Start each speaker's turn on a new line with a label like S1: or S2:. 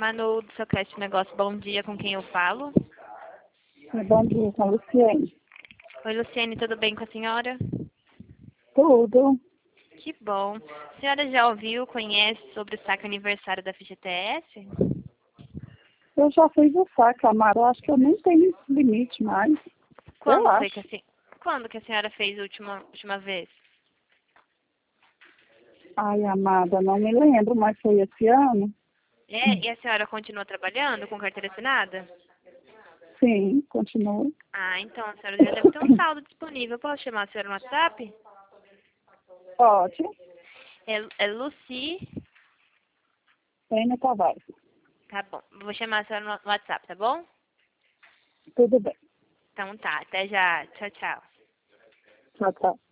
S1: Manu, do seu Cast Negócio, bom dia, com quem eu falo?
S2: Bom dia, com a Luciane.
S1: Oi, Luciane, tudo bem com a senhora?
S2: Tudo.
S1: Que bom. A senhora já ouviu, conhece sobre o saque aniversário da FGTS?
S2: Eu já fiz o saque, Amaro. Eu acho que eu nem tenho esse limite mais. Eu
S1: Quando foi
S2: acho.
S1: que Quando que a senhora fez a última vez?
S2: Ai, amada, não me lembro, mas foi esse ano?
S1: E a senhora continua trabalhando com carteira assinada?
S2: Sim, continua.
S1: Ah, então a senhora já deve ter um saldo disponível. Posso chamar a senhora no WhatsApp?
S2: Pode.
S1: É Luci.
S2: Tênia Tavares.
S1: Tá bom. Vou chamar a senhora no WhatsApp, tá bom?
S2: Tudo bem.
S1: Então tá. Até já. Tchau, tchau.
S2: Tchau, tchau.